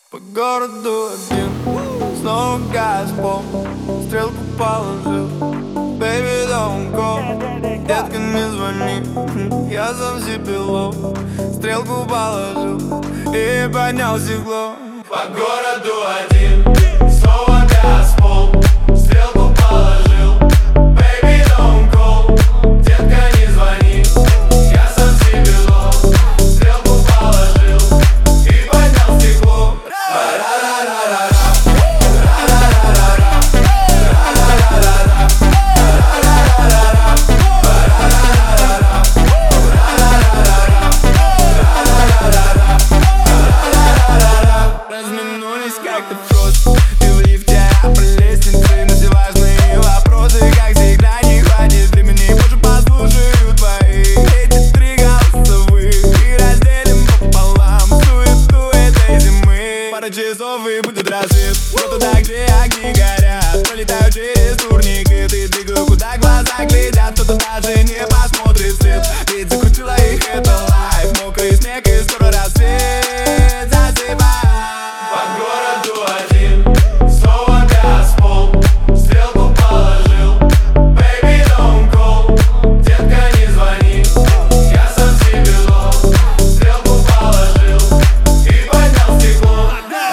По городу один, снова газ пол, стрелку положил. Baby, don't go, детка, не звони. Я сам себе лов, стрелку положил и поднял стекло. По городу один, снова газ пол, стрелку положил. Baby, don't go, детка, не звони. Я сам себе лов, стрелку положил и поднял стекло. Разминулись как-то просто, и в лифте по лестнице на все важные вопросы. Как всегда, не хватит времени, позже послушаю твои эти три голосовых и разделим пополам суету этой зимы. Пара часов и будет рассвет, вот туда, где огни горят. Пролетаю через турник, и ты двигаю, куда глаза глядят. Кто-то даже не посмотрит свет, ведь закрутила их это лайф. Мокрый снег и скоро рассвет засыпает. По городу один, снова газ пол, стрелку положил. Baby, don't go, детка, не звони. Я сам себе лов, стрелку положил и поднял стекло.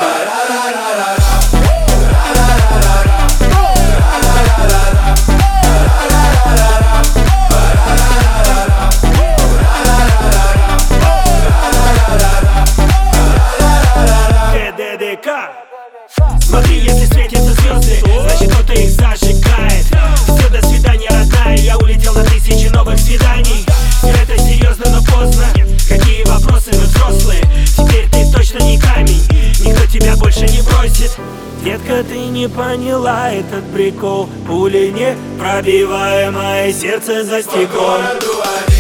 Смотри, если светятся звезды, значит кто-то их зажигает. Все, до свидания, родная, я улетел на 1000 новых свиданий. Это серьезно, но поздно. Какие вопросы, мы взрослые. Теперь ты точно не камень, никто тебя больше не бросит. Детка, ты не поняла этот прикол. Пули не пробиваемое сердце за стеклом.